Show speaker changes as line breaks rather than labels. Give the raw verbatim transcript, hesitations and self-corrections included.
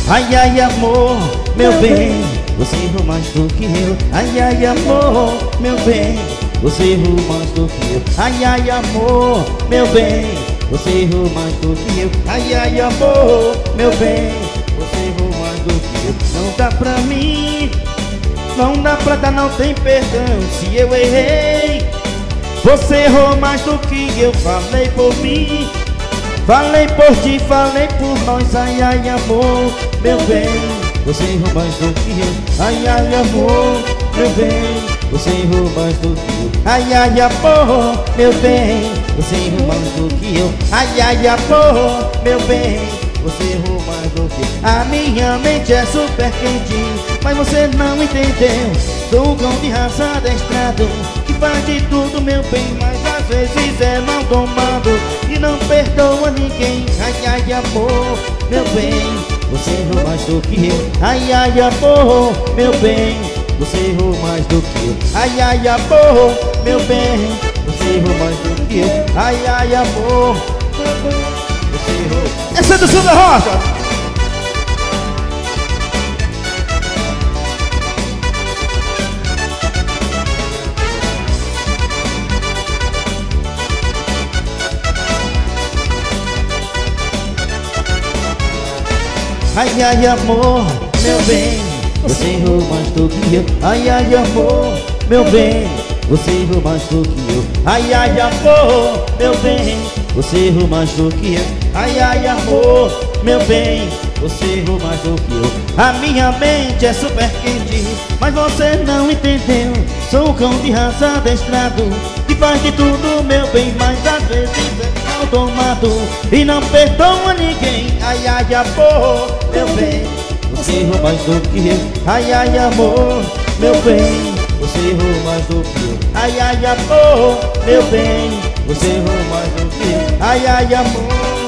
Ai, ai, amor, meu bem, você errou mais do que eu. Ai, ai, amor, meu bem, você errou mais do que eu. Ai, ai, amor, meu bem, você errou mais do que eu. Ai, ai, amor, meu bem, você errou mais do que eu. Não dá pra mim, não dá pra dar, não tem perdão se eu errei. Você errou mais do que eu. Falei por mim, falei por ti, falei por nós. Ai, ai, amor, meu bem, você errou mais do que eu. Ai, ai, amor, meu bem, você errou mais do que eu. Ai, ai, amor, meu bem, você errou mais do que eu. Ai, ai, amor, meu bem, você errou mais do que eu. A minha mente é super quente, mas você não entendeu. Sou um cão de raça adestrado que faz de tudo, meu bem, mas às vezes é mal tomado e não perdoa ninguém. Ai, ai, amor, meu bem, você errou mais do que eu. Ai, ai, amor, meu bem, você errou mais do que eu. Ai, ai, amor, meu bem, você errou mais do que eu. Ai, ai, amor, você errou. Essa é do Sul da Rocha. Ai, ai, amor, meu bem, você errou mais do que eu. Ai, ai, amor, meu bem, você errou mais do que eu. Ai, ai, amor, meu bem, você errou mais do que eu. Ai, ai, amor, meu bem, você errou mais do que eu. A minha mente é super quente, mas você não entendeu. Sou um cão de raça adestrado que faz de tudo, meu bem, mas às vezes é mal tomado e não perdoa ninguém. Ai, ai, amor, meu bem, você errou mais do que eu. Ai, ai, amor, meu bem, você errou mais do que eu. Ai, ai, amor, meu bem, você errou mais do que eu. Ai, ai, amor.